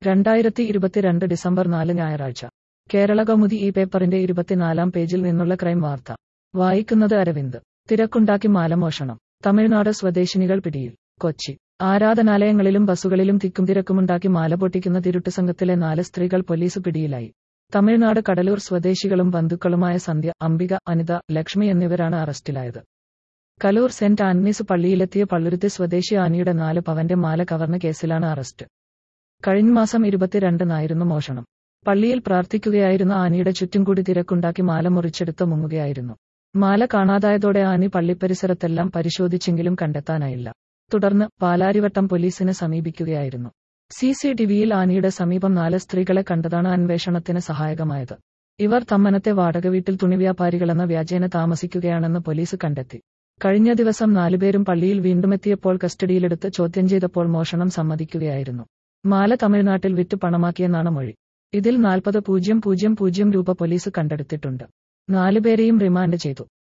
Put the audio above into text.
2022 December 4 ഞായറാഴ്ച കേരളകൗമുദി ഈ പേപ്പറിന്റെ 24-ാം പേജിൽ നിന്നുള്ള ക്രൈം വാർത്ത വായിക്കുന്നത് അരവിന്ദ്. തിരക്കുണ്ടാക്കി മാലമോഷണം. തമിഴ്നാട് സ്വദേശിനികൾ പിടിയിൽ. കൊച്ചി. ആരാധനാലയങ്ങളിലും ബസുകളിലും തിക്കും തിരക്കുമുണ്ടാക്കി മാല പൊട്ടിക്കുന്ന തിരുട്ട് സംഘത്തിലെ 4 സ്ത്രീകൾ പോലീസ് പിടിയിലായി. തമിഴ്നാട് കടലൂർ സ്വദേശികളും ബന്ധുക്കളുമായ സന്ധ്യ, അംബിക, അനിത, ലക്ഷ്മി എന്നിവരാണ് അറസ്റ്റിലായത്. കലൂർ സെന്റ് ആന്റണീസ് പള്ളിയിലെത്തിയ പള്ളുരുത്തി സ്വദേശി ആനിയുടെ 4 പവന്റെ മാല കവർന്ന കേസിലാണ് അറസ്റ്റ്. കഴിഞ്ഞ മാസം 22-നായിരുന്നു മോഷണം. പള്ളിയിൽ പ്രാർത്ഥിക്കുകയായിരുന്ന ആനിയുടെ ചുറ്റും കൂടി തിരക്കുണ്ടാക്കി മാല മുറിച്ചെടുത്ത് മുങ്ങുകയായിരുന്നു. മാല കാണാതായതോടെ ആനി പള്ളിപ്പരിസരത്തെല്ലാം പരിശോധിച്ചെങ്കിലും കണ്ടെത്താനായില്ല. തുടർന്ന് പാലാരിവട്ടം പോലീസിനെ സമീപിക്കുകയായിരുന്നു. CCTVയിൽ ആനിയുടെ സമീപം 4 സ്ത്രീകളെ കണ്ടതാണ് അന്വേഷണത്തിന് സഹായകമായത്. ഇവർ തമ്മനത്തെ വാടക വീട്ടിൽ തുണിവ്യാപാരികളെന്ന വ്യാജേന താമസിക്കുകയാണെന്ന് പോലീസ് കണ്ടെത്തി. കഴിഞ്ഞ ദിവസം 4 പേരും പള്ളിയിൽ വീണ്ടുമെത്തിയപ്പോൾ കസ്റ്റഡിയിലെടുത്ത് ചോദ്യം ചെയ്തപ്പോൾ മോഷണം സമ്മതിക്കുകയായിരുന്നു. മാല തമിഴ്നാട്ടിൽ വിറ്റ് പണമാക്കിയെന്നാണ് മൊഴി. ഇതിൽ 40,000 രൂപ പോലീസ് കണ്ടെടുത്തിട്ടുണ്ട്. 4 പേരെയും റിമാൻഡ് ചെയ്തു.